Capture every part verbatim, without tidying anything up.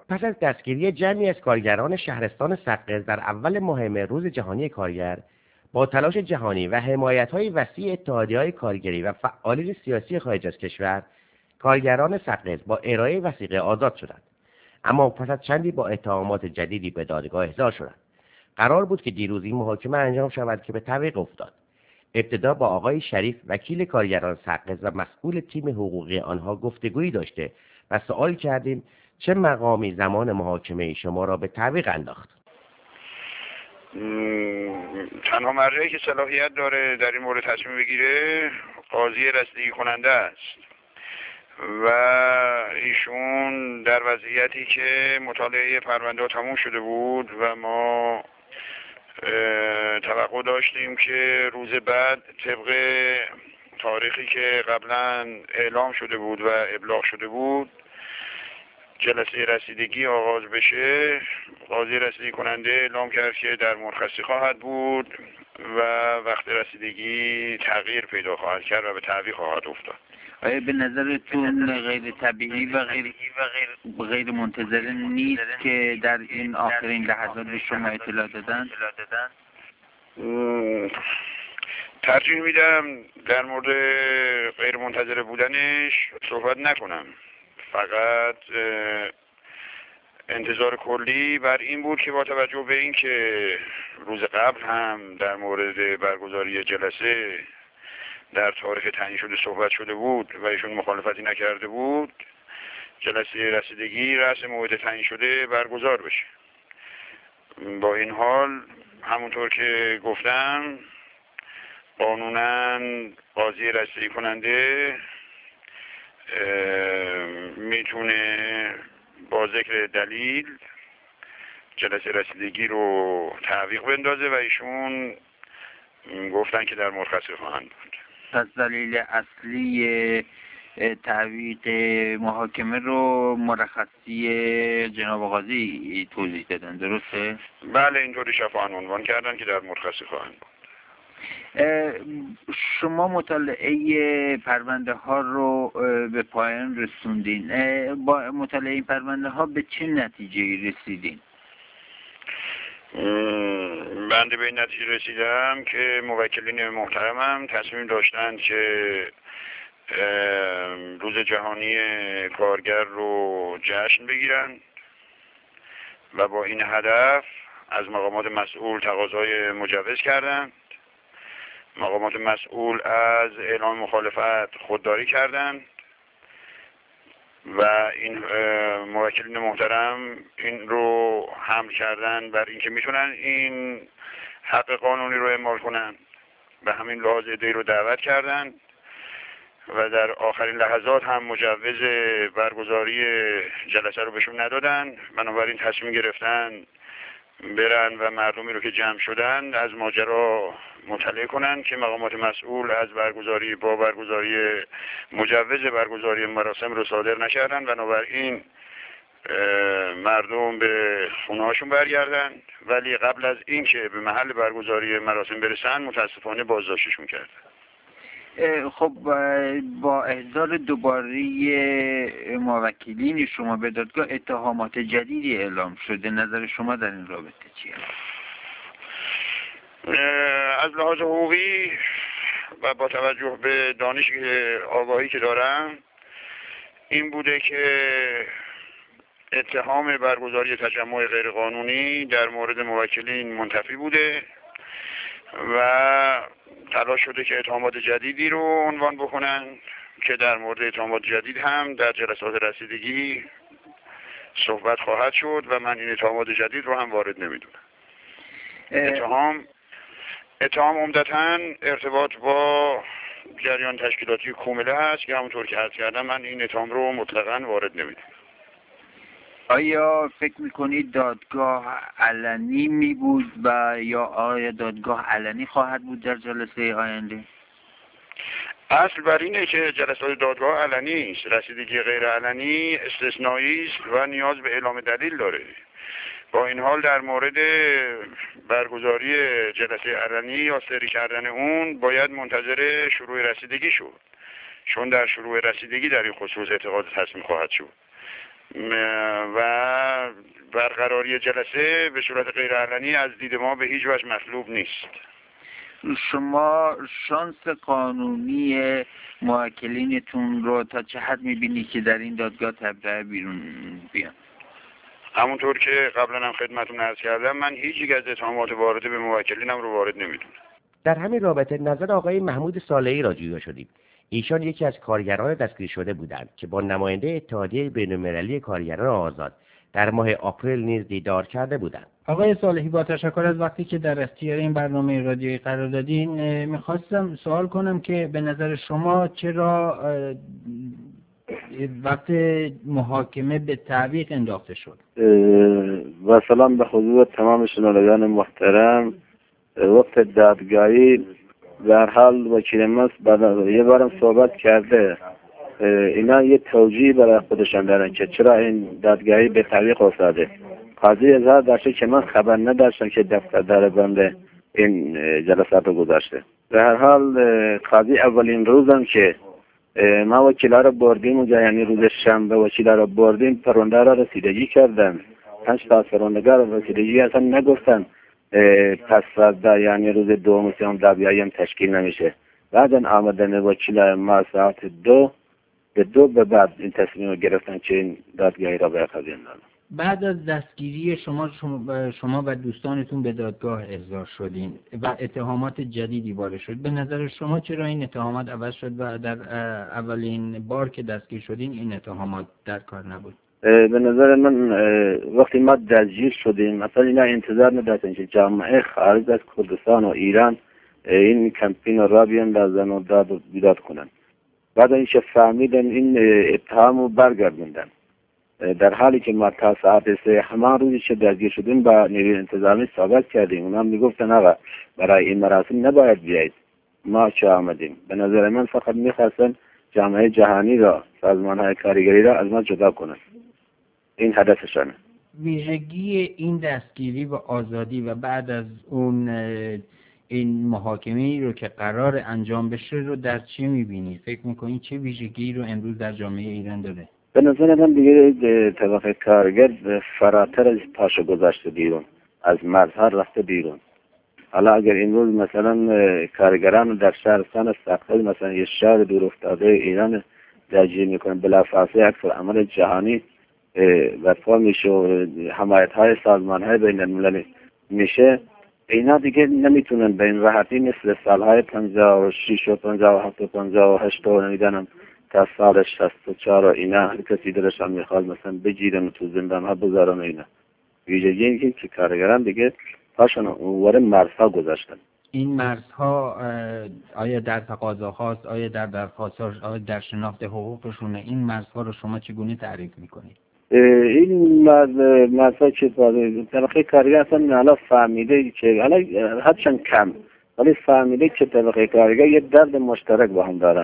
پس از دستگیری جمعی از کارگران شهرستان سقز در اول ماه مه روز جهانی کارگر، با تلاش جهانی و حمایت‌های وسیع اتحادیه‌های کارگری و فعالین سیاسی خارج از کشور، کارگران سقز با ارائه وثیقه آزاد شدند. اما پس از چندی با اتهامات جدیدی به دادگاه احضار شدند. قرار بود که دیروز این محاکمه انجام شود که به تعویق افتاد. ابتدا با آقای شریف وکیل کارگران سقز و مسئول تیم حقوقی آنها گفتگویی داشته و سوال کردیم چه مقامی زمان محاکمه شما را به تعویق انداخت؟ تنها مرجعی که صلاحیت داره در این مورد تصمیم بگیره قاضی رسیدگی کننده است و ایشون در وضعیتی که مطالعه پرونده تموم شده بود و ما توقع داشتیم که روز بعد طبق تاریخی که قبلا اعلام شده بود و ابلاغ شده بود جلسه رسیدگی آغاز بشه، قاضی رسیدگی کننده اعلام کرد که در مرخصی خواهد بود و وقت رسیدگی تغییر پیدا خواهد کرد و به تعویق خواهد افتاد. آیا به نظرتون غیر طبیعی و غیر غیر منتظره نیست که در این آخرین لحظات به شما اطلاع دادن؟ ترجیح میدم در مورد غیر منتظره بودنش صحبت نکنم. فقط انتظار کلی بر این بود که با توجه به این که روز قبل هم در مورد برگزاری جلسه در تاریخ تعیین شده صحبت شده بود و ایشون مخالفتی نکرده بود، جلسه رسیدگی رأس موعد تعیین شده برگزار بشه. با این حال همونطور که گفتم قانونا قاضی رسیدگی کننده میتونه با ذکر دلیل جلسه رسیدگی رو تعویق بندازه و ایشون گفتن که در مرخصی خواهند بود. پس دلیل اصلی تعویق محاکمه رو مرخصی جناب قاضی توضیح دادن، درسته؟ بله اینطوری شفاهن عنوان کردن که در مرخصی خواهند بود. شما مطالعه پرونده ها رو به پایان رسوندین. با مطالعه این پرونده ها به چه نتیجه رسیدین؟ بنده به این نتیجه رسیدم که موکلین محترمم تصمیم داشتند که روز جهانی کارگر رو جشن بگیرن و با این هدف از مقامات مسئول تقاضای مجوز کردند. مقامات مسئول از اعلام مخالفت خودداری کردند و این موکلین محترم این رو حمل کردن بر اینکه میتونن این حق قانونی رو اعمال کنن. به همین لحاظ عده‌ای رو دعوت کردن و در آخرین لحظات هم مجوز برگزاری جلسه رو بهشون ندادن. بنابراین تصمیم گرفتن برن و مردمی رو که جمع شدن از ماجرا مطلع کنن که مقامات مسئول از برگزاری با برگزاری مجوز برگزاری مراسم رو صادر نکردن. بنابراین مردم به خونه هاشون برگردن، ولی قبل از این که به محل برگزاری مراسم برسن متاسفانه بازداشتشون کردن. خب با احضار دوباره موکلین شما به دادگاه اتهامات جدیدی اعلام شده، نظر شما در این رابطه چیه؟ از لحاظ حقوقی و با توجه به دانش آگاهی که دارم این بوده که اتهام برگزاری تجمع غیرقانونی در مورد موکلین منتفی بوده و تلاش شده که اتهامات جدیدی رو عنوان بکنن که در مورد اتهامات جدید هم در جلسات رسیدگی صحبت خواهد شد و من این اتهامات جدید رو هم وارد نمیدونم. اتهام اتهام عمدتاً ارتباط با جریان تشکیلاتی کومله هست که همونطور که عرض کردم من این اتهام رو مطلقاً وارد نمیدونم. آیا فکر میکنید دادگاه علنی می بود و یا آیا دادگاه علنی خواهد بود در جلسه آینده؟ اصل بر اینه که جلسات دادگاه علنی است. رسیدگی غیر علنی استثنایی است و نیاز به اعلام دلیل داره. با این حال در مورد برگزاری جلسه علنی یا سری کردن اون باید منتظر شروع رسیدگی شد، چون در شروع رسیدگی در این خصوص اتخاذ تصمیم خواهد شد. و برقراری جلسه به صورت غیر علنی از دید ما به هیچ وجه مطلوب نیست. شما شانس قانونی موکلینتون رو تا چه حد می‌بینید که در این دادگاه تبرئه بیرون بیان؟ همونطور که قبلا هم خدمتتون عرض کردم، من هیچ یک از اتهامات وارده به موکلینم رو وارد نمیدونم. در همین رابطه نظر آقای محمود صالحی را جویا شدیم. ایشان یکی از کارگران دستگیر شده بودند که با نماینده اتحادیه بین‌المللی کارگران آزاد در ماه آپریل نیز دیدار کرده بودند. آقای صالحی، با تشکر از وقتی که در اختیار این برنامه رادیویی قرار دادین، میخواستم سوال کنم که به نظر شما چرا وقت محاکمه به تعویق انداخته شد؟ و سلام به حضور تمام شنوندگان محترم. وقت دادگاهی در حال وکیل من یه بارم صحبت کرده، اینا یه توجیه برای خودشان دارن که چرا این دادگاهی به تعویق افتاده. قاضی اظهار داشته که من خبر نداشتم که دفتر داره بنده این جلسات رو گذاشته. به هر حال قاضی اولین روزم که ما وکیلا رو بردیم اونجا، یعنی روز شنبه وکیلا رو بردیم، پرونده را رسیدگی کردن. پنج تا پروندگار رسیدگی اصلا نگفتن پس فردا یعنی روز دوم سوم دادگاهی هم تشکیل نمیشه. بعدن آمدن وکیل ما ساعت دو به دو به بعد این تصمیم رو گرفتن که این دادگاهی را به قضیه اندازن. بعد از دستگیری شما شما و دوستانتون به دادگاه احضار شدین و اتهامات جدیدی وارد شد. به نظر شما چرا این اتهامات عوض شد و در اولین بار که دستگیر شدین این اتهامات در کار نبود؟ به نظر من وقتی ما دستگیر شدیم مثلا اینا انتظار نداشتن که جامعه خارج از کردستان و ایران این کمپین را بیاندازن و داد و بیداد کنن. بعد اینکه فهمیدن این اتهام رو برگردوندن، در حالی که ما تا ساعت سه همان روزی که دستگیر شدیم با نیروی انتظامی صحبت کردیم، اونا میگفتن آقا برای این مراسم نباید بیایید، ما چه آمدیم. به نظر من فقط میخواستن جامعه جهانی را، سازمان‌های کارگری را از ما جدا کنن. این هدفشانه. ویژگی این دستگیری و آزادی و بعد از اون این محاکمه‌ای رو که قرار انجام بشه رو در چی می‌بینید؟ فکر می‌کنید چه ویژگی رو امروز در جامعه ایران داره؟ به نظر من دیگه طبقه کارگر فراتر از پاشو گذاشته بیرون، از مرزها رفته بیرون. حالا اگر امروز مثلا کارگران در شهرستان سقز مثلا یه شهر دور افتاده ایران درگیر میکنن، بلافاصله عکس العمل جهانی برپا میشه و حمایت های سازمان های بین المللی میشه، اینا دیگه نمیتونن به این راحتی مثل سالهای پنجاه و شش و پنجاه و هفت و پنجاه و هشت و نمیدانم تا سال شصت و چهار اینا هر کسی دلشان میخواد مثلا بگیرن و تو زندان ها بذارن. اینا ویژگی اینه که کارگران دیگه پاشون اونور مرزها گذاشتن. این مرزها آیا در تقاضاهاست، آیا در درخواست‌ها، آیا در شناخت حقوقشونه؟ این مرزها رو شما چگونه تعریف میکنید؟ این مرز مرزها که طبقه کارگر اصلا حالا فهمیده که حالا هرچند کم ولی فهمیده که طبقه کارگر یه درد مشترک با هم دارن.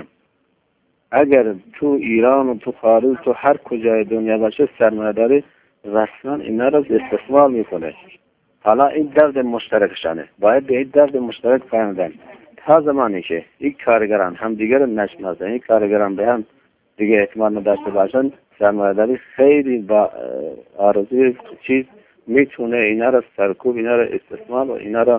اگر تو ایران و تو خارج تو هر کجای دنیا باشه سرمایه‌داری رسما اینا رو استثمار میکنه. حالا این درد مشترکشانه، باید به این درد مشترک فهمیدن. تا زمانی که این کارگران هم دیگر رو نشناسن، این کارگران به هم دیگه اعتماد نداشته باشن، سرمایه‌داری خیلی با آرزوی چیز میتونه اینا رو سرکوب، اینا رو استثمار و اینا رو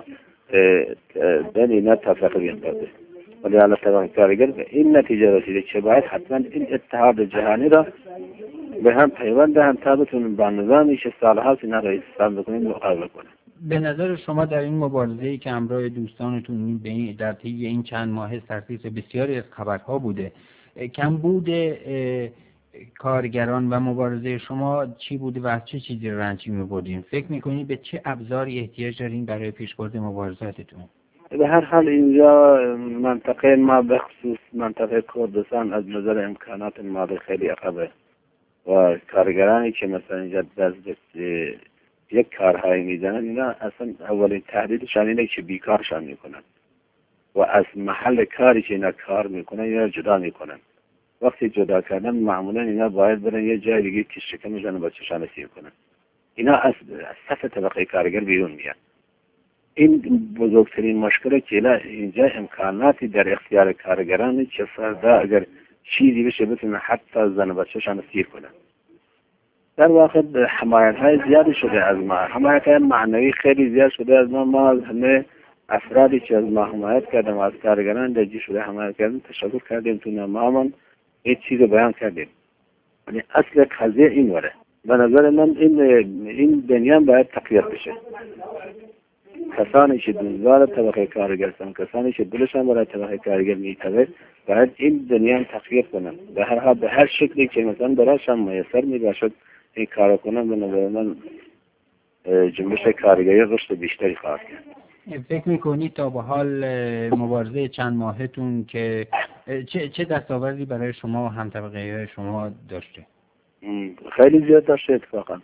بین اینا تفرقه بیندازه. ولی حالا طبقه کارگر به این نتیجه رسیده که باید حتما این اتحاد جهانی را به هم پیوند دهن تا بتونن با نظامی که سالهاست اینا را استفاده بکنید مقابله کنن. به نظر شما در این مبارزه‌ای که همراه دوستانتون در طی این چند ماه سرتیز بسیاری از خبرها بوده، کم بوده کارگران و مبارزه شما چی بوده و از چه چیزی رنج می‌بردین؟ فکر می‌کنید به چه ابزاری احتیاج دارین برای پیشبرد مبارزاتتون؟ به هر حال اینجا منطقه ما به خصوص منطقه کردستان از نظر امکانات مالی خیلی عقبه و کارگرانی که مثلا اینجا دست یک کارهایی میزنن، اینا اصلا اولین تهدیدشان اینه که بیکارشان میکنن و از محل کاری که اینا کار میکنن اینا جدا میکنن. وقتی جدا کردن معمولا اینا باید برن یه جای دیگه که شکم میزنن و چشانه سیر کنن. اینا از صف طبقه کارگر بیرون میان. این بزرگترین مشکلی که اینجا امکاناتی در اختیار کارگرانی که فردا اگر چیزی بشه بتونه حتی زن و بچه‌شان سیر کنن. در واقع حمایت های زیادی شده از ما، حمایت های معنوی خیلی زیاد شده از ما. ما از همه افرادی که از ما حمایت کردم، از کارگران درجی شده حمایت کردیم، تشکر کردیم، تو نامه‌مون این چیز رو بیان کردیم. یعنی اصل قضیه این وره. به نظر من این این دنیا باید تقویت بشه. کسانی که دوزار طبقه کارگر هستند، کسانی که دلشان برای طبقه کارگر میتابه، باید این دنیا تقویت کنن. به هر حال به هر شکلی که مثلا برایشان میسر میباشد این کارو کنن. به نظر من جنبش کارگری رشد بیشتری خواهد کرد. فکر میکنید تا به حال مبارزه چند ماهتون که چه چه دستاوردی برای شما و هم طبقه شما داشته؟ خیلی زیاد داشته اتفاقا.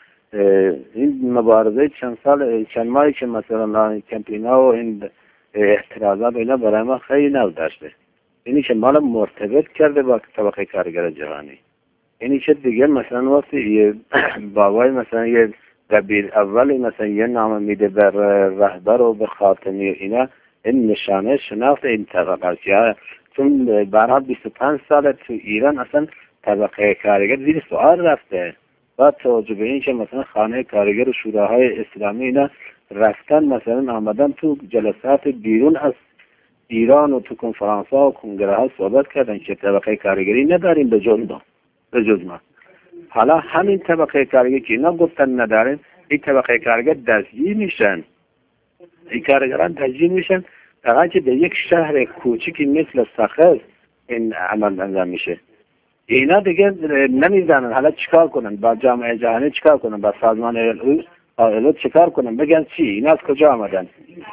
این مبارزه چند سال چند ماهی که مثلا کمپینا و این اعتراضات اینا برای ما خیلی نو داشته. اینی که مالا مرتبط کرده با طبقه کارگر جهانی. اینی که دیگه مثلا وقتی بابای مثلا یه دبیر اولی مثلا یه نام میده بر رهبر و به خاتمی اینا، این نشانه شناخت این طبقه که چون برای بیست و پنج سال تو ایران اصلا طبقه کارگر زیر سوال رفته. با توجه به این که مثلا خانه کارگر و شوراهای اسلامی اینا رفتن مثلا آمدن تو جلسات بیرون از ایران و تو کنفرانس ها و کنگره ها صحبت کردن که طبقه کارگری نداریم به جز ما به جز ما. حالا همین طبقه کارگر که اینا گفتن نداریم، این طبقه کارگر دستگیر میشن، این کارگران دستگیر میشن، فقط که به یک شهر کوچیکی مثل سخر این عمل انجام میشه. اینا دیگه نمیدونن حالا چیکار کنن، با جامعه جهانی چیکار کنن، با سازمان ایلو چیکار کنن، بگن چی؟ اینا از کجا آمدن؟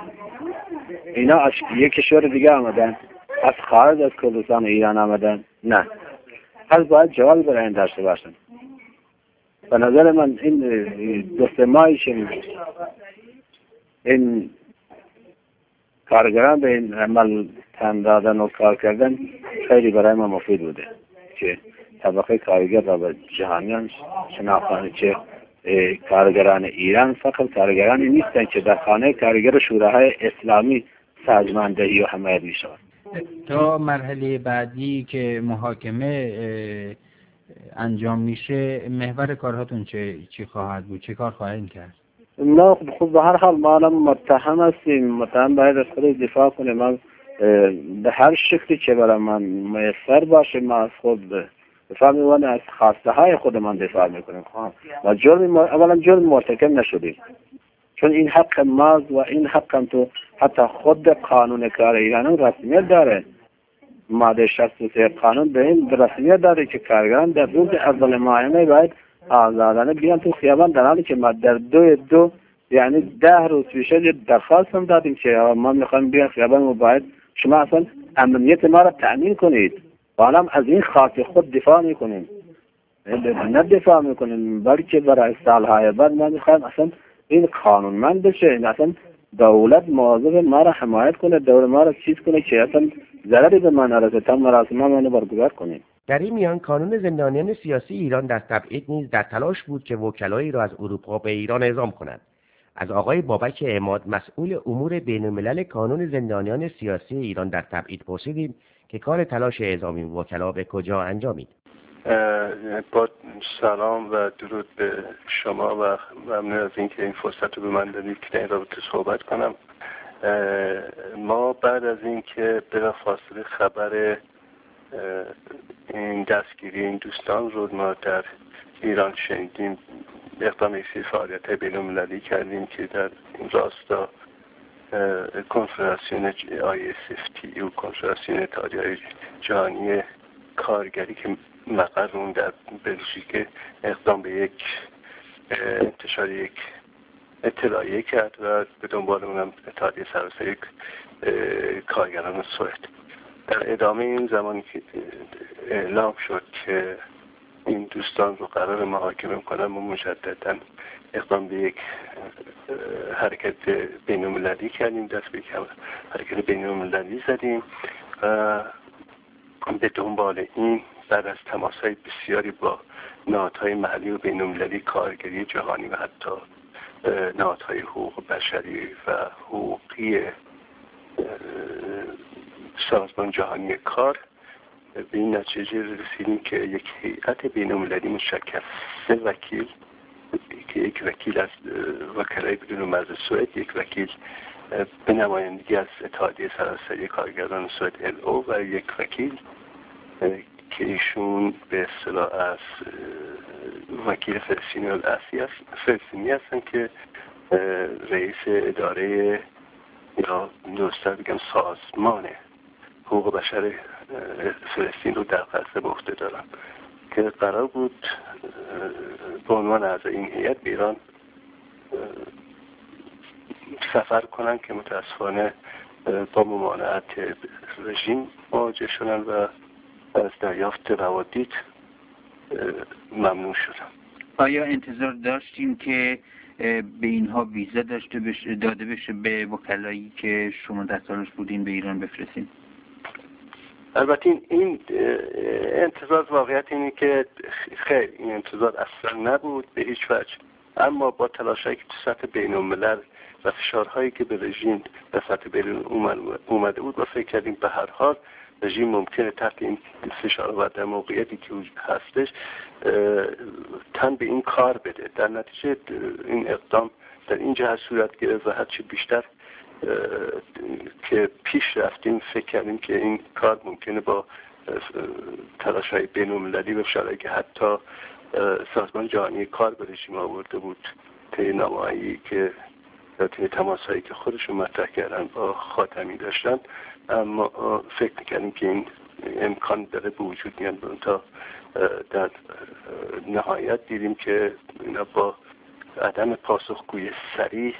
اینا از یک کشور دیگه آمدن؟ از خارج از کردستان ایران آمدن؟ نه. پس باید جواب برای این داشته باشن. به نظر من این دو سه ماهی که این کارگران به این عمل تن دادن و کار کردن خیلی برای ما مفید بوده که طبقه کارگر را به جهانیان شناختن که کارگران ایران فقط کارگرانی نیستن که در خانه کارگر شوراهای اسلامی سازماندهی و حمایت می شود. تا مرحله بعدی که محاکمه انجام میشه محور کارهاتون چه چی خواهد بود؟ چه کار خواهید کرد؟ ما خب به هر حال ما الان متهم هستیم، متهم باید از خود دفاع کنه. من به هر شکلی که برای من میسر باشه ما از خود دفاع میکنه، از خواسته های خودمان دفاع میکنیم. و جرم اولا جرم مرتکب نشدیم، چون این حق ماست و این حق هم تو حتی خود قانون کار ایران رسمیت داره. ماده شصت و سه قانون به این رسمیت داره که کارگران در روز اول ماه باید آزادانه بیان تو خیابان، در حالی که ما در دو دو یعنی ده روز پیش درخواست هم دادیم که ما میخوایم بیان خیابان و باید شما اصلا امنیت ما را تأمین کنید. حالا از این خاک خود دفاع میکنیم، نه دفاع میکنیم بلکه برای سالهای بعد ما میخوایم اصلا این قانونمند بشه، این اصلا دولت مواظب ما را حمایت کنه، دولت ما را چیز کنه که اصلا ضرری به ما نرسه تا مراسم ما رو برگزار کنیم. در این میان کانون زندانیان سیاسی ایران در تبعید نیز در تلاش بود که وکلایی را از اروپا به ایران اعزام کنند. از آقای بابک عماد مسئول امور بین‌الملل کانون زندانیان سیاسی ایران در تبعید پرسیدیم که کار تلاش اعزام این وکلا به کجا انجامید. با سلام و درود به شما و ممنون از اینکه این فرصت رو به من دادید که در این رابطه صحبت کنم. ما بعد از اینکه بلافاصله خبر این دستگیری این دوستان رو ما در ایران شنیدیم، اقدام ایسی فعالیت بین‌المللی کردیم که در این راستا کنفدراسیون آی اس اف تی و کنفدراسیون اتحادیه‌های جهانی کارگری که مقر اون در بلژیک اقدام به یک انتشار یک اطلاعیه کرد و به دنبال اونم اتحادیه سراسری کارگران سوئد. در ادامه این زمانی که اعلام شد که این دوستان رو قرار محاکمه کنن، ما مجددا اقدام به یک حرکت بین‌المللی کردیم، دست به حرکت بین‌المللی زدیم و به دنبال این بعد از تماس‌های بسیاری با نهادهای محلی و بین‌المللی کارگری جهانی و حتی نهادهای حقوق بشری و حقوقی سازمان جهانی کار، به این نتیجه رسیدیم که یک هیئت بین‌المللی مشکل سه وکیل که یک وکیل از وکلای بدون مرز سوئد، یک وکیل به نمایندگی از اتحادیه سراسری کارگران سوئد ال او و یک وکیل که ایشون به اصطلاح از وکیل فلسطینی الاصلی فلسطینی هستن که رئیس اداره یا درست‌تر بگم سازمان حقوق بشر فلسطین رو در قصد به عهده دارن که قرار بود به عنوان اعضای این هیئت به ایران سفر کنن که متاسفانه با ممانعت رژیم مواجه شدن و از دریافت روادید ممنوع شدن. آیا انتظار داشتیم که به اینها ویزا داشته بشه داده بشه به وکلایی که شما در تلاش بودین به ایران بفرستین؟ البته این, این انتظار واقعیت اینه که خیر این انتظار اصلا نبود به هیچ وجه، اما با تلاشایی که تو سطح بین الملل و فشارهایی که به رژیم به سطح بین اومده بود و فکر کردیم به هر حال رژیم ممکنه تحت این فشار و در موقعیتی که هستش تن به این کار بده. در نتیجه این اقدام در این جهت صورت گرفت و هرچی بیشتر که پیش رفتیم فکر کردیم که این کار ممکنه با تلاش‌های بین‌المللی و فشارهایی که حتی سازمان جهانی کار به رژیم آورده بود طی نامه‌ای که طی تماس‌هایی که خودشون مطرح کردن با خاتمی داشتن، اما فکر می‌کردیم که این امکان داره به وجود میاد. تا در نهایت دیدیم که اینا با عدم پاسخگویی سریع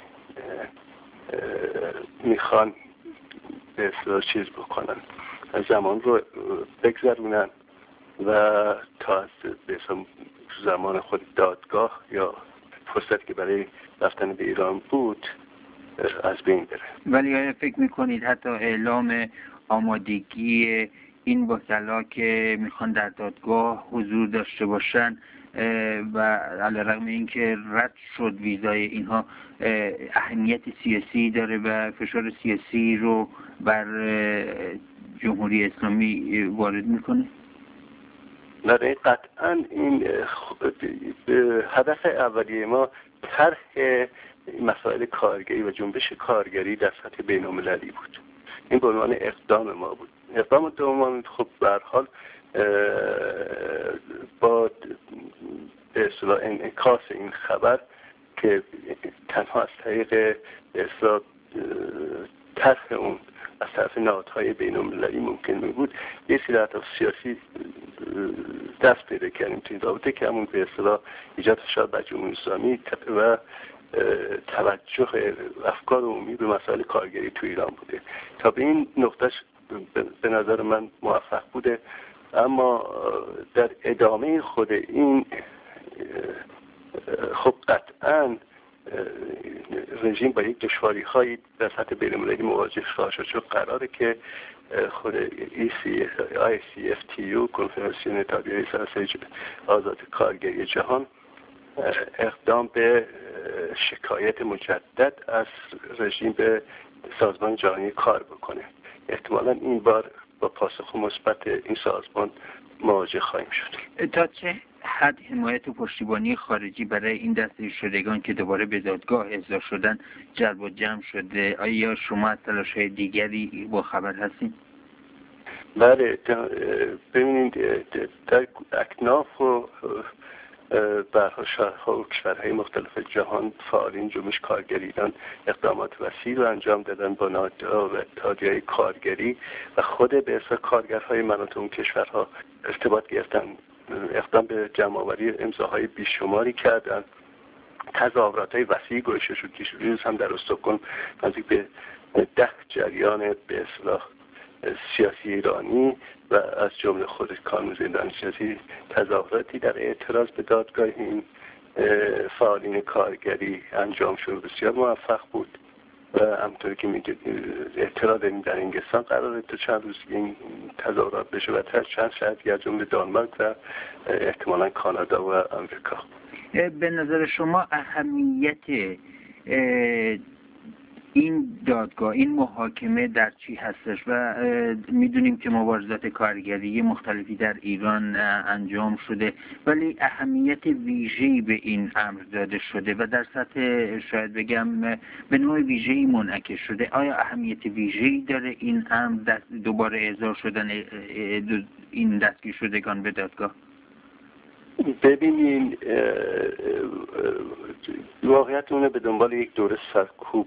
میخوان به اصطلاح چیز بکنن، زمان رو بگذرونن و تا از به زمان خود دادگاه یا فرصتی که برای رفتن به ایران بود از بین بره. ولی آیا فکر میکنید حتی اعلام آمادگی این وکلا که میخوان در دادگاه حضور داشته باشن و علیرغم اینکه رد شد ویزای اینها اهمیت سیاسی داره و فشار سیاسی رو بر جمهوری اسلامی وارد میکنه؟ نه قطعا این هدف اولیه ما طرح مسائل کارگری و جنبش کارگری در سطح بین‌المللی بود. این به عنوان اقدام ما بود. اقدام دوم خب به هر حال با به اصطلاح انعکاس این خبر که تنها از طریق به اصطلاح طرح اون از طرف نهادهای بین‌المللی ممکن می بود یه سری اهداف سیاسی دست پیدا کردیم توی این رابطه که همون به اصطلاح ایجاد فشار بر جمهوری اسلامی و توجه افکار عمومی به مسائل کارگری تو ایران بوده. تا به این نقطهش به نظر من موفق بوده، اما در ادامه خود این خب قطعا رژیم با یک دشواری هایی در سطح بین‌المللی مواجه خواهد شد، چون قراره که خود آی سی اف تی یو کنفدراسیون اتحادیه‌های سراسری آزاد کارگری جهان اقدام به شکایت مجدد از رژیم به سازمان جهانی کار بکنه. احتمالا این بار با پاسخ مثبت این سازمان مواجه خواهیم شد. تا چه حد حمایت و پشتیبانی خارجی برای این دسته شدگان که دوباره به دادگاه احضار شدن جلب و جمع شده؟ آیا شما از تلاش‌های دیگری با خبر هستین؟ بله، ببینید در اکناف و برها شهرها و کشورهای مختلف جهان فعالین جنبش کارگری ایران اقدامات وسیع رو انجام دادن با نهادها و اتحادیه‌های کارگری و خود به اصطلاح کارگرهای مناطق اون کشورها ارتباط گرفتن، اقدام به جمع‌آوری امضاهای بیشماری کردن، تظاهرات‌های وسیعی گذاشته شد که روز هم در استکهلم نزدیک به ده جریان به اصطلاح سیاسی ایرانی و از جمله خود کانون زندان سیاسی تظاهراتی در اعتراض به دادگاه این فعالین کارگری انجام شد، بسیار موفق بود و همطوری که میگه اعتراض در انگلستان قراره تا چند روز این تظاهرات بشه و تا چند شهر دیگر جمله دانمارک و احتمالاً کانادا و آمریکا. به نظر شما اهمیت این دادگاه، این محاکمه در چی هستش و میدونیم که مبارزات کارگری مختلفی در ایران انجام شده، ولی اهمیت ویژه‌ای به این امر داده شده و در سطح شاید بگم به نوع ویژه‌ای منعکس شده. آیا اهمیت ویژه‌ای داره این امر دست دوباره احضار شدن این دستگیر شدگان به دادگاه؟ ببینین واقعیت اونه به دنبال یک دوره سرکوب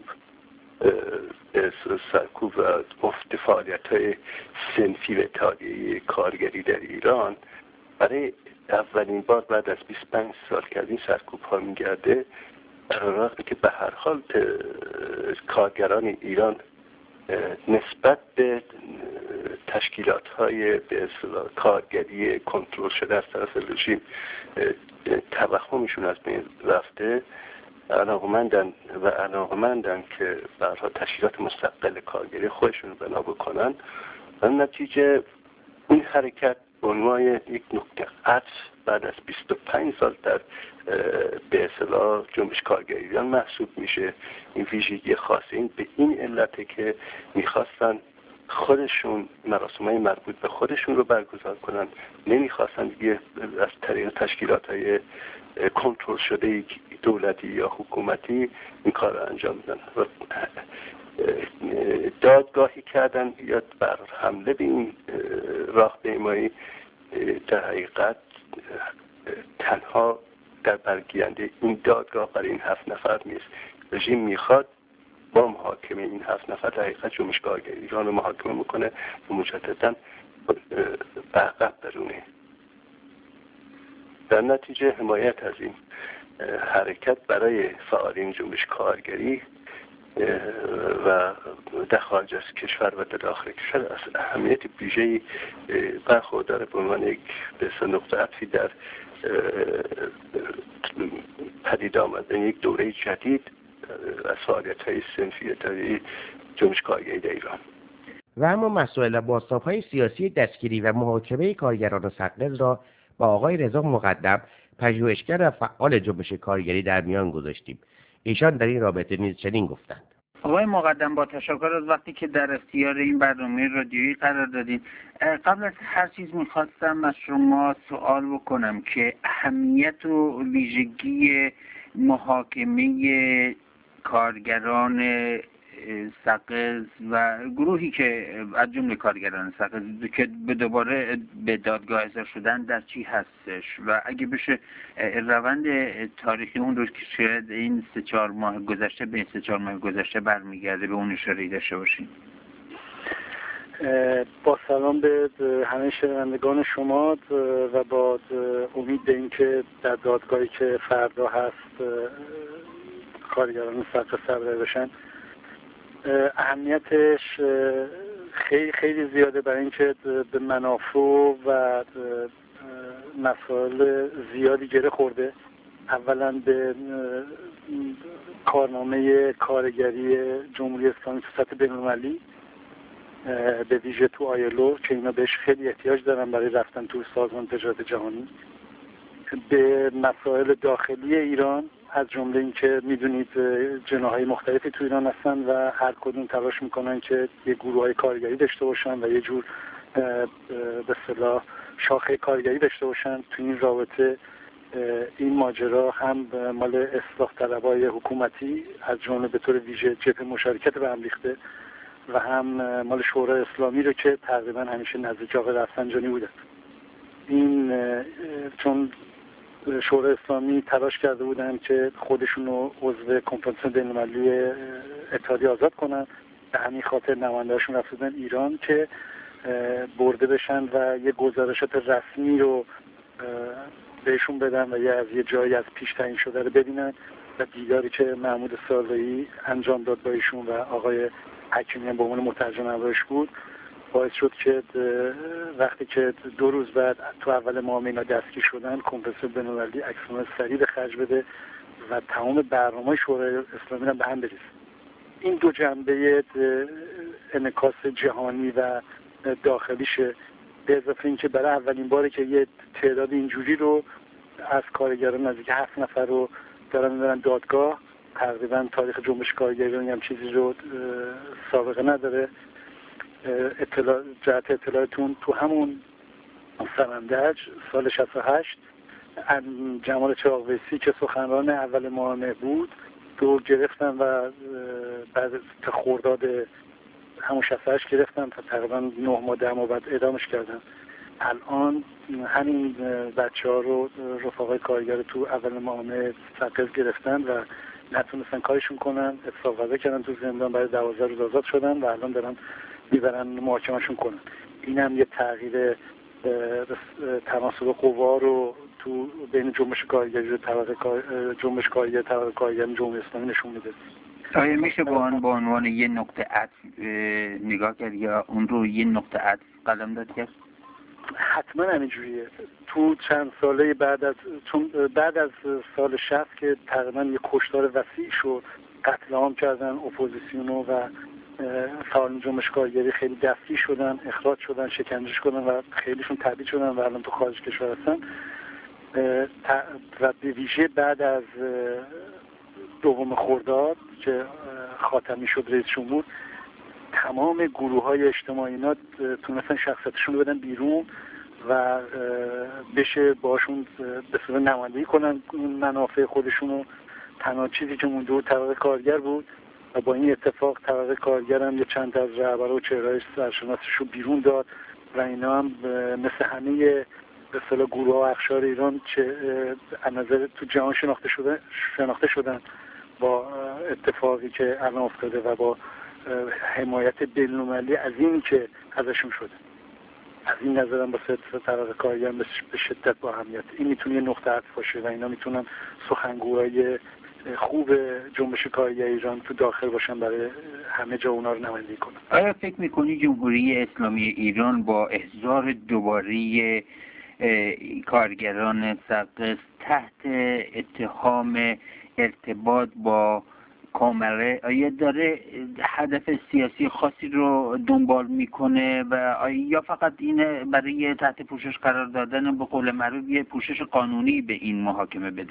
سرکوب و افت فعالیت های صنفی و اتحادیه کارگری در ایران برای اولین بار بعد از بیست و پنج سال که از این سرکوب ها میگرده، در حالی که به هر حال کارگران ایران نسبت به تشکیلات های به اصطلاح کارگری کنترل شده از طرف رژیم توهمشون از بین رفته، علاقمندن و علاقمندن که برها تشکیلات مستقل کارگری خودشون رو بنا بکنن و نتیجه این حرکت به عنوان یک نقطه عطف بعد از بیست و پنج سال در به اصطلاح جنبش کارگری ایران محسوب میشه. این ویژگی خاصه این به این علته که میخواستن خودشون مراسم‌های مربوط به خودشون رو برگزار کنن، نمیخواستن دیگه از طریق تشکیلات های کنترل شده دولتی یا حکومتی این کار رو انجام بدن و دادگاهی کردن یا بر حمله به این راه پیمایی در حقیقت تنها در برگیرنده این دادگاه برای این هفت نفر نیست. رژیم میخواد با محاکمه این هفت نفر در حقیقت جنبش کارگری ایران رو محاکمه میکنه و مجددا به عقب برونه. در نتیجه حمایت از این حرکت برای فعالین جنبش کارگری و در خارج از کشور و در داخل کشور از اهمیت ویژه‌ای برخوردار به عنوان یک نقطه عطفی در پدید آمدن یک دوره جدید از فعالیت‌های صنفی اتحادیه جنبش کارگری در ایران. و اما مسائل بازتاب‌های سیاسی دستگیری و محاکمه کارگران سقز را با آقای رضا مقدم، پژوهشگر و فعال جنبش کارگری در میان گذاشتیم. ایشان در این رابطه نیز چنین گفتند: آقای مقدم، با تشکر از وقتی که در اختیار این برنامه رادیویی قرار دادید. قبل از هر چیز میخواستم از شما سوال بکنم که اهمیت و ویژگی محاکمه کارگران سقز و گروهی که از جمله کارگران سقز که به دوباره به دادگاه احضار شدن در چی هستش و اگه بشه روند تاریخی اون رو که شاید این سه چهار ماه گذشته به این سه چهار ماه گذشته برمیگرده به اون اشاره داشته باشین. با سلام به همه شنوندگان شما و با امید به اینکه در دادگاهی که فردا هست کارگران سقز صبر بشن. اهمیتش خیلی خیلی زیاده برای اینکه به منافع و مسائل زیادی گره خورده. اولا به کارنامه کارگری جمهوری اسلامی تو سطح بین‌المللی، به ویژه تو آیلو که اینا بهش خیلی احتیاج دارن برای رفتن تو سازمان تجارت جهانی، به مسائل داخلی ایران از جمله اینکه میدونید جناح‌های مختلفی تو ایران هستن و هر کدوم تلاش میکنن که یه گروه‌های کارگری داشته باشن و یه جور به اصطلاح شاخه کارگری داشته باشن. تو این رابطه این ماجرا هم مال اصلاح طلبای حکومتی از جمله به طور ویژه جبهه مشارکت به هم ریخته و هم مال شورای اسلامی رو که تقریبا همیشه نزدیک آقای رفسنجانی بوده. این چون شورای اسلامی تلاش کرده بودن که خودشون رو عضو کنفرانس بین‌المللی اتحادیه آزاد کنن، به همین خاطر نماینده‌هاشون رفتن ایران که برده بشن و یه گزارشات رسمی رو بهشون بدن و یه از یه جایی از پیش تعیین شده رو ببینن و دیداری که محمود سالایی انجام داد با ایشون و آقای حکیمی به عنوان مترجم همراهش بود باعث شد که وقتی که دو روز بعد تو اول ماه اینا دستگیر شدن کنفرانس بین‌المللی عکس‌العمل سریع به خرج بده و تمام برنامه‌های شورای اسلامی رو به هم بریزه. این دو جنبه انعکاس جهانی و داخلیشه، به اضافه اینکه برای اولین باره که یه تعداد اینجوری رو از کارگران نزدیک هفت نفر رو دارن میبرن دادگاه تقریبا تاریخ جنبش کارگری هم چیزی رو سابقه نداره. اطلاع جهت اطلاعتون تو همون سمندج سال شصت و هشت جمال چراغ‌ویسی که سخنران اول معامله بود دور گرفتن و بعد تا خرداد همون شصت و هشت گرفتن تا تقریبا نه ماه ده ماه بعد اعدامش کردن. الان همین بچه ها رو رفقای کارگر تو اول معامله سقز گرفتن و نتونستن کارشون کنن، اصلاح قضا کردن تو زندان، برای دوازده روز آزاد شدن و الان دارن میبرن محاکمهشون کنن. این هم یه تغییر تناسب قوا رو تو بین جنبش کارگری و طبقه جنبش کارگر طبقه کارگر جمهوری اسلامی نشون میده. آیا میشه با آن به عنوان یه نقطه عطف نگاه کرد یا اون رو یه نقطه عطف قلم داد کرد؟ حتما همینجوریه. تو چند ساله بعد از چون بعد از سال شصت که تقریبا یه کشتار وسیع شد، قتل عام کردن اپوزیسیونو و فعالان جنبش کارگری خیلی دستگیر شدن، اخراج شدن، شکنجه شدن و خیلیشون تبعید شدن و الان تو خارج کشور هستن. و به ویژه بعد از دوم خرداد که خاتمی شد رئیس جمهور، تمام گروه های اجتماعی اینا تونستن شخصیتشون رو بدن بیرون و بشه باشون به صورت نمایندگی کنن منافع خودشون رو. تنها چیزی که مونده بود طبقه کارگر بود و با این اتفاق طبقه کارگر هم یه چند از رهبرا و چهره‌های سرشناسش رو بیرون داد و اینا هم مثل همه به اصطلاح گروه و اقشار ایران چه از نظر تو جهان شناخته شده شناخته شدن با اتفاقی که الان افتاده و با حمایت بین‌المللی از این که ازشون شده. از این نظرم با طبقه کارگر به شدت با اهمیت. این میتونه یه نقطه عطف باشه و اینا میتونن سخنگوهای خوب جنبش کارگر ایران تو داخل باشن برای همه جا اونا رو نمایندگی کنن. آیا فکر میکنی جمهوری اسلامی ایران با احضار دوباره کارگران سقز تحت اتهام ارتباط با کامره آیا داره هدف سیاسی خاصی رو دنبال میکنه و آیا یا فقط این برای تحت پوشش قرار دادن به قول معروف یه پوشش قانونی به این محاکمه بده؟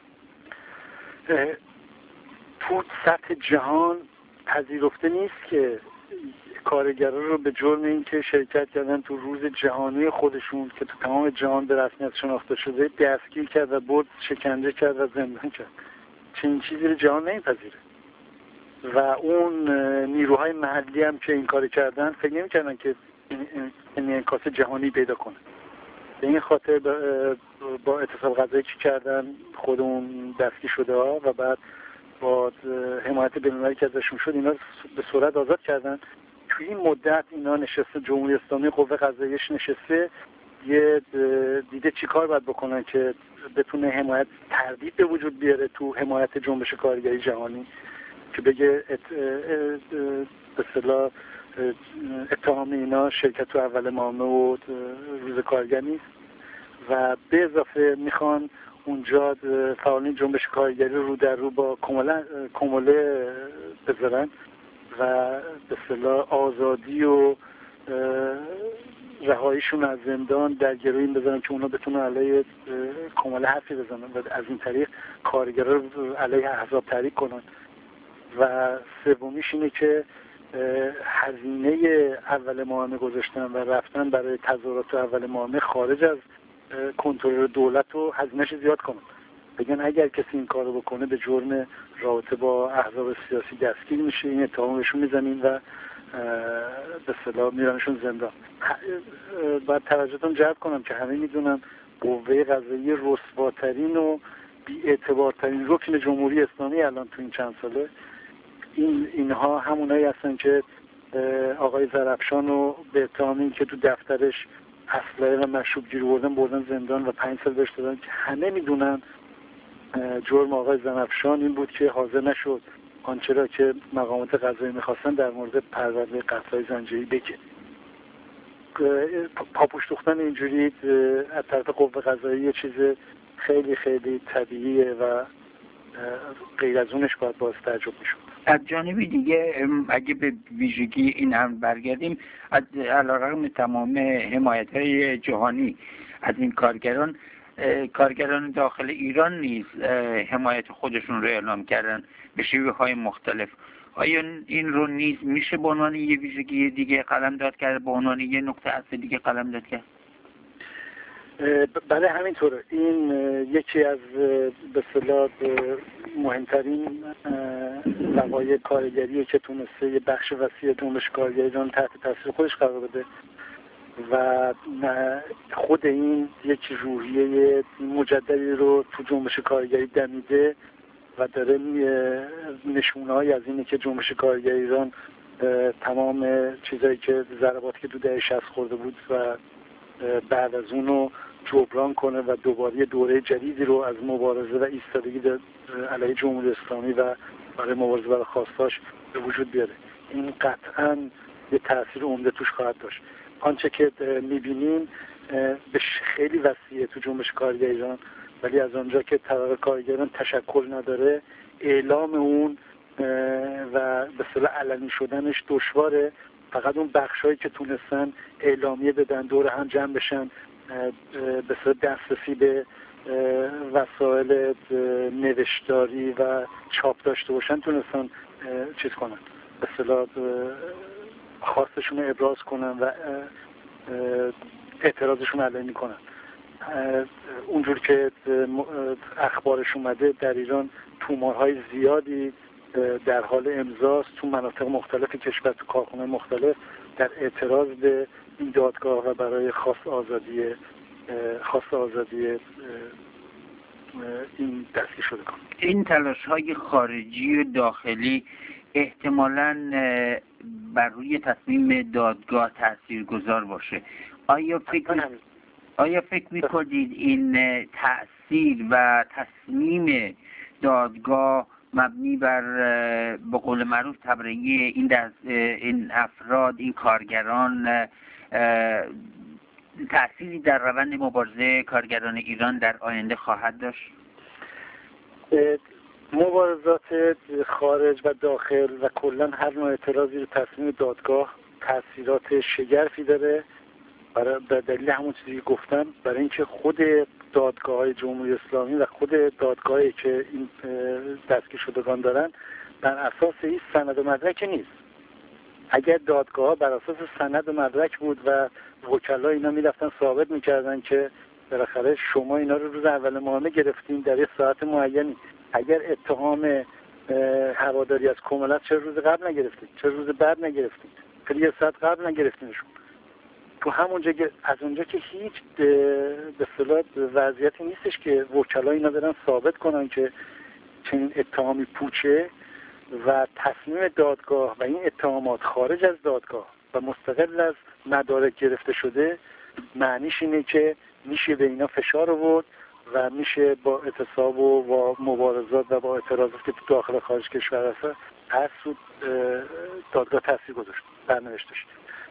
تو سطح جهان پذیرفته نیست که کارگران رو به جرم اینکه شرکت کردن تو روز جهانی خودشون که تو تمام جهان به رسمیت شناخته شده دستگیر کرد و برد شکنجه کرد و زندان کرد. چنین چیزی رو جهان نمیپذیره و اون نیروهای محلی هم که این کار کردن فکر نمی‌کردن که این انعکاس جهانی پیدا کنه. به این خاطر با اعتصاب غذایی که کردن خودمون دستگیر شده ها و بعد با حمایت بین‌المللی که ازشون شد اینا به سرعت آزاد کردن. توی این مدت اینا نشسته جمهوری اسلامی قوه قضاییش نشسته یه دیده چی کار باید بکنن که بتونه حمایت تردید به وجود بیاره تو حمایت جنبش کارگری جهانی که بگه به اصطلاح اتهام اینا شرکت تو اول معامله و روز کارگر نیست و به اضافه میخوان اونجا فعالین جنبش کارگری رو در رو با کموله بذارن و به اصطلاح آزادی و رهاییشون از زندان در گروه این بذارن که اونا بتونن علیه کموله حرفی بزنن و از این طریق کارگرها رو علیه احزاب تحریک کنن. و سومیش اینه که هزینه اول معامله گذاشتن و رفتن برای تظاهرات اول معامله خارج از کنترل دولت رو هزینه‌اش زیاد کنن. بگن اگر کسی این کارو بکنه به جرم رابطه با احزاب سیاسی دستگیر میشه، این اتهام بهشون میزنین و به اصطلاح میرانشون زندان. باید توجهتون جلب کنم که همه میدونن قوه قضاییه رسواترین و بی‌اعتبارترین رکن جمهوری اسلامی الان تو این چند ساله این اینها همونایی هستن که آقای زرافشان رو به اتهام این که تو دفترش اسلحه و مشروب گیر بردن بردن زندان و پنج سال بهش دادن که همه میدونن جرم آقای زرافشان این بود که حاضر نشد آنچه را که مقامات قضایی میخواستن در مورد پرونده قتل‌های زنجیری بگه. پاپوش دوختن اینجوری از طرف قوه قضایی یه چیز خیلی خیلی طبیعیه و غیر از اونش باید باعث تعجب میشد. از جانبی دیگه اگه به ویژگی این هم برگردیم، علیرغم تمام حمایت‌های جهانی از این کارگران کارگران داخل ایران نیز حمایت خودشون رو اعلام کردن به شیوه های مختلف. آیا این رو نیز میشه به عنوان یه ویژگی دیگه قلمداد کرد، به عنوان یه نقطه عطف دیگه قلمداد کرد؟ بله همینطوره. این یکی از به اصطلاح مهمترین وقایع کارگریه که تونسته یه بخش وسیع جنبش کارگری رو تحت تاثیر خودش قرار بده و خود این یک روحیه مجددی رو تو جنبش کارگری دمیده و داره نشونه‌هایی از اینه که جنبش کارگری ایران تمام چیزایی که ضرباتی که تو دهه شصت خورده بود و بعد از اون رو جبران کنه و دوباره دوره جدیدی رو از مبارزه و ایستادگی علیه جمهوری اسلامی و برای مبارزه برای خواستاش به وجود بیاره. این قطعاً یه تأثیر عمده توش خواهد داشت. آنچه که می‌بینیم به خیلی وسیعه تو جنبش کارگری ایران، ولی از آنجا که طبقه کارگران تشکل نداره، اعلام اون و به اصطلاح علنی شدنش دشواره. فقط اون بخشایی که تونستن اعلامیه بدن، دور هم جمع بشن، به اصطلاح دسترسی به وسایل نوشتاری و چاپ داشته باشن، تونستن چیز کنن، به اصطلاح خواستشون رو ابراز کنن و اعتراضشون علنی کنن. اونجور که اخبارش اومده در ایران تومارهای زیادی در حال امضاست تو مناطق مختلف کشور، تو کارخانه‌های مختلف، در اعتراض به این دادگاه و برای خواست آزادی خواست آزادی این دستگیر شده کن. این تلاش‌های خارجی و داخلی احتمالاً بر روی تصمیم دادگاه تاثیرگذار باشه. آیا فکر آیا فکر می‌کنید این تأثیر و تصمیم دادگاه مبنی بر به قول معروف تبرئه این دست این افراد، این کارگران، تأثیری در روند مبارزه کارگران ایران در آینده خواهد داشت؟ مبارزات خارج و داخل و کلا هر نوع اعتراضی رو تصمیم دادگاه تأثیرات شگرفی داره، برای به دلیل همون چیزی که گفتم، برای اینکه خود دادگاه‌های جمهوری اسلامی و خود دادگاهی که این دستگیر شدگان دارن بر اساس این سند و مدرک نیست. اگر دادگاه بر اساس سند و مدرک بود و وکلا اینا میرفتن ثابت میکردن که بالاخره شما اینا رو روز اول محاکمه گرفتین در یه ساعت معینی، اگر اتهام هواداری از کمالت چه روز قبل نگرفتین، چه روز بعد نگرفتین، خیلی یه ساعت قبل نگرفتینشون. تو همونجا که از اونجا که هیچ به اصطلاح وضعیتی نیستش که وکلا اینا برن ثابت کنن که چنین اتهامی پوچه و تصمیم دادگاه و این اتهامات خارج از دادگاه و مستقل از مدارک گرفته شده، معنیش اینه که میشه به اینا فشار آورد و میشه با اعتصاب و با مبارزات و با اعتراضات که تو داخل خارج کشور هست هر سود دادگاه تاثیر گذاشت برنوشتش.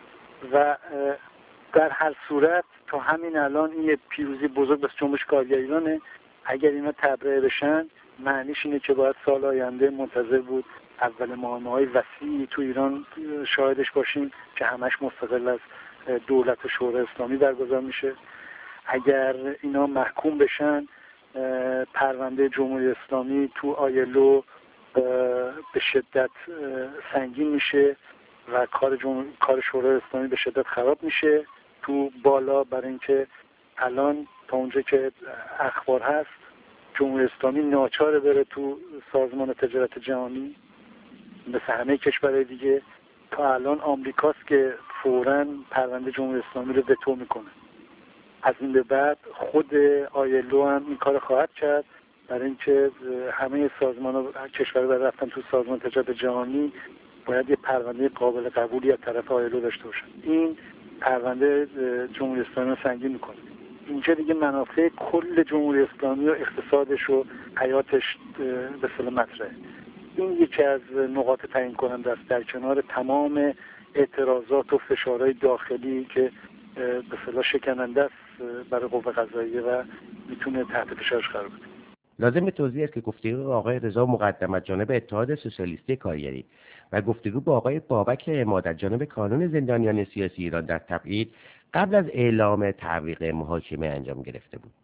و در هر صورت تا همین الان این یه پیروزی بزرگ بس جنبش کارگری ایرانه. اگر اینا تبرئه بشن معنیش اینه که باید سال آینده منتظر بود اول محاکمه‌های وسیعی تو ایران شاهدش باشیم که همش مستقل از دولت شورای اسلامی برگزار میشه. اگر اینا محکوم بشن پرونده جمهوری اسلامی تو آیلو به شدت سنگین میشه و کار جمهور... کار شورای اسلامی به شدت خراب میشه تو بالا، برای اینکه الان تا اونجا که اخبار هست جمهوری اسلامی ناچاره بره تو سازمان تجارت جهانی مثل همه کشورهای دیگه. تا الان آمریکاست که فوراً پرونده جمهوری اسلامی رو وتو میکنه. از این به بعد خود آیلو هم این کار خواهد کرد، برای اینکه همه سازمان و کشورها برای رفتن تو سازمان تجارت جهانی باید یه پرونده قابل قبولی از طرف آیلو داشته باشن. این پرونده جمهوری اسلامی رو سنگین میکنه. اینجا دیگه منافع کل جمهوری اسلامی و اقتصادش و حیاتش به اصطلاح مطرحه. این یکی از نقاط تعیین کننده است در کنار تمام اعتراضات و فشارهای داخلی که به اصطلاح شکننده است برای قوه قضاییه و میتونه تحت فشارش قرار بده. لازم به توضیح است که گفتگو با آقای رضا مقدم از جانب اتحاد سوسیالیستی کارگری و گفتگو با آقای بابک عماد از جانب کانون زندانیان سیاسی ایران در تبعید قبل از اعلام تعویق محاکمه انجام گرفته بود.